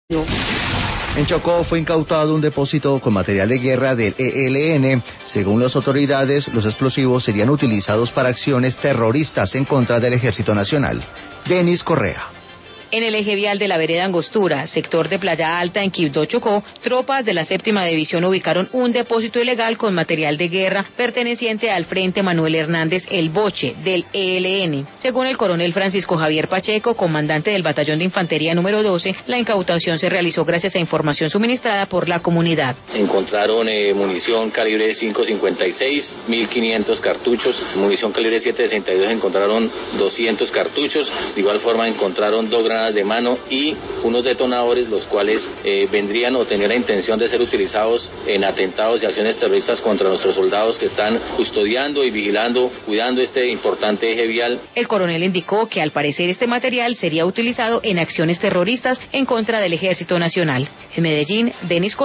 En Chocó fue incautado un depósito con material de guerra del ELN. Según las autoridades, los explosivos serían utilizados para acciones terroristas en contra del Ejército Nacional. Denis Correa. En el eje vial de la vereda Angostura, sector de Playa Alta en Quibdó, Chocó, tropas de la 7ª División ubicaron un depósito ilegal con material de guerra perteneciente al Frente Manuel Hernández El Boche del ELN. Según el coronel Francisco Javier Pacheco, comandante del Batallón de Infantería número 12, la incautación se realizó gracias a información suministrada por la comunidad. Encontraron munición calibre 5.56, 1.500 cartuchos, munición calibre 7.62 encontraron 200 cartuchos, de igual forma encontraron 2 granadas de mano y unos detonadores, los cuales vendrían o tenían la intención de ser utilizados en atentados y acciones terroristas contra nuestros soldados que están custodiando y vigilando, cuidando este importante eje vial. El coronel indicó que al parecer este material sería utilizado en acciones terroristas en contra del Ejército Nacional. En Medellín, Denis Correa.